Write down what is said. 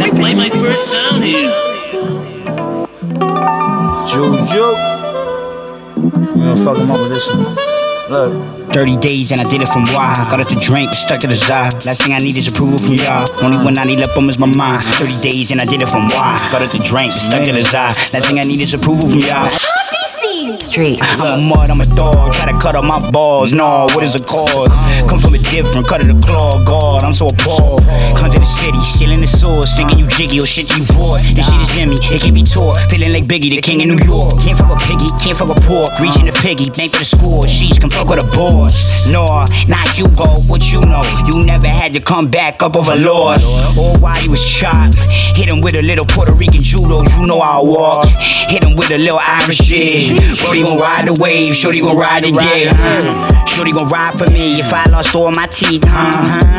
Play my first sound here. Juju. We gonna fuck him up with this one. Look. 30 days and I did it from why. Got us to drink, stuck to the side. Last thing I need is approval from y'all. Only one I need left on is my mind. 30 days and I did it from why. Got us to drink, stuck to the side. Last thing I need is approval from y'all. Street. I'm a mud, I'm a dog. Try to cut up my balls. No, what is the cause? Come from a different cut of the claw. God, I'm so appalled. Come to the city, stealing the source. Thinking you jiggy or shit you bought. This shit is in me, it can't be taught. Feeling like Biggie, the king of New York. Can't fuck a piggy, can't fuck a pork. Reaching the piggy, bank for the score. She's can fuck with a boss. No, not you go, what you know? You never had to come back up over loss. All while you was chopped. Hit him with a little Puerto Rican judo, you know how I walk. Hit him with a little Irish jig. Shorty gon' ride the wave, shorty gon' ride the dick, Shorty gon' ride for me if I lost all my teeth,